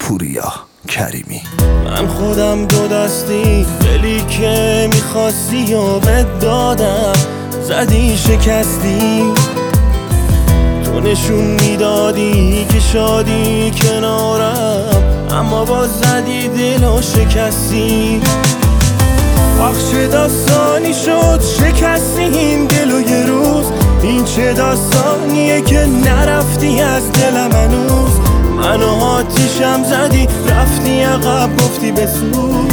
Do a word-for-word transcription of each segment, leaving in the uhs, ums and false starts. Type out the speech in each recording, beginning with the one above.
پوریا کریمی. من خودم دو دستی دلی که میخواستی و بهت دادم، زدی شکستی، تو نشون میدادی که شادی کنارم، اما باز زدی دل و شکستی. آخ چه داستانی شد شکستی این دل و یه روز، این چه داستانیه که نرفتی از دلم هنوز. منو آتیشم زدی رفتی عقب گفتی بسوز.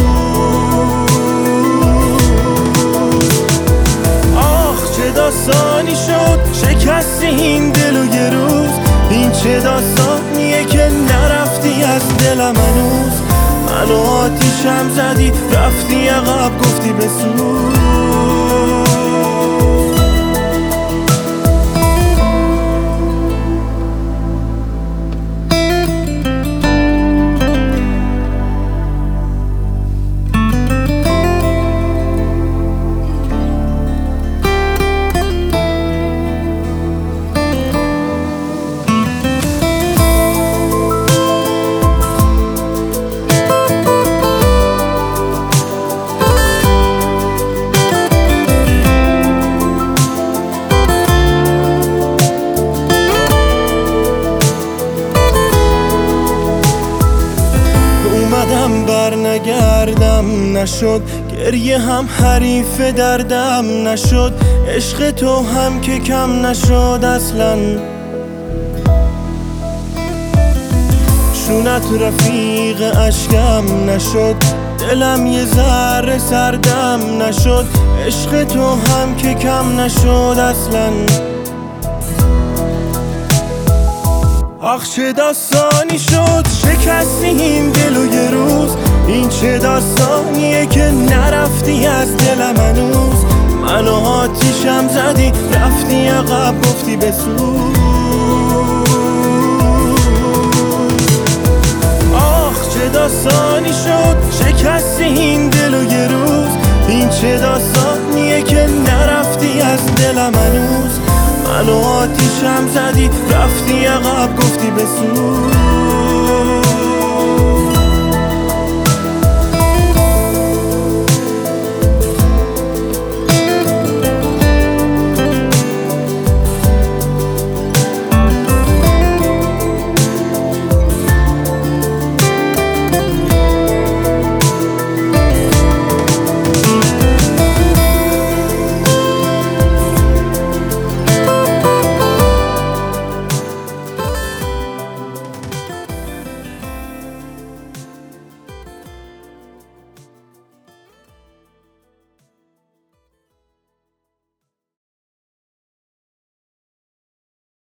آخ چه داستانی شد شکستی این دل و یه روز، این چه داستانیه که نرفتی از دلم هنوز. منو آتیشم زدی رفتی عقب گفتی بسوز. بر نگردم نشد، گریه هم حریف دردم نشد، عشق تو هم که کم نشد اصلا. شونت رفیق اشکم نشد، دلم یه ذره سردم نشد، عشق تو هم که کم نشد اصلا. آخ چه داستانی شد شکستی این دل و یه روز، این چه داستانیه که نرفتی از دلم هنوز. منو آتیشم زدی رفتی عقب گفتی بسوز. آخ چه داستانی شد شکستی این دل و یه روز، این چه داستانیه که نرفتی از دلم هنوز. منو آتیشم زدی رفتی عقب گفتی بسوز.